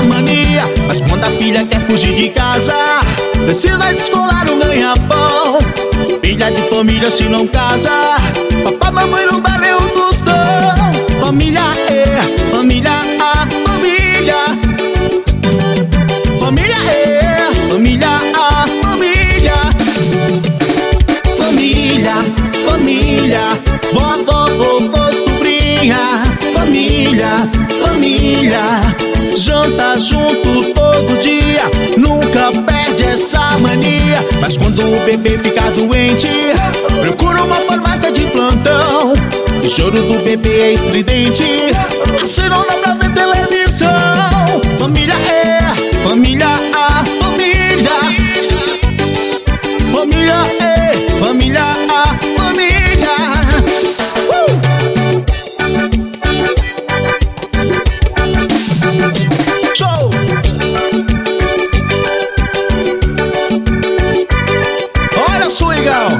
mania. Mas quando a filha quer fugir de casa, precisa descolar um ganha-pão. Filha de família se não casa, papai, mamãe não bebe um tostão. Família é, família a, família. Família é, família a, família. Família, família, vovó, vovô, sobrinha. Família, família, janta junto todo dia, nunca perde essa mania. Mas quando o bebê fica doente, procura uma farmácia de plantão. O choro do bebê é estridente, assim não dá pra ver televisão. Família é, família a, família. Família é, família a, família. Show! Olha só, legal!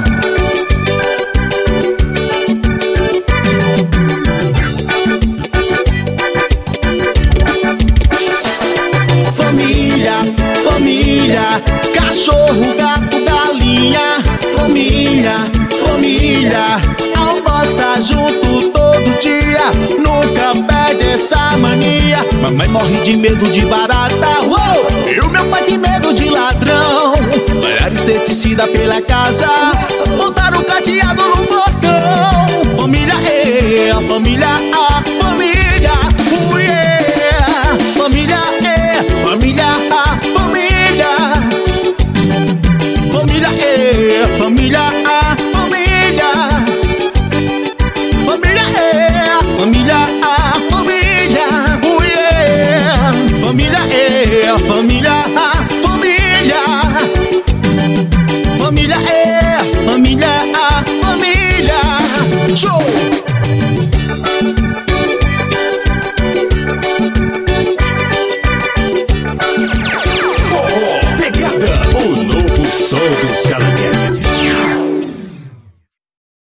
Família, família, cachorro, gato, galinha. Família, família, almoça junto todo dia, nunca perde essa mania. Mamãe morre de medo de barata, uou! E o meu pai tem medo de ladrão. Olhar inseticida pela casa, botar o cadeado no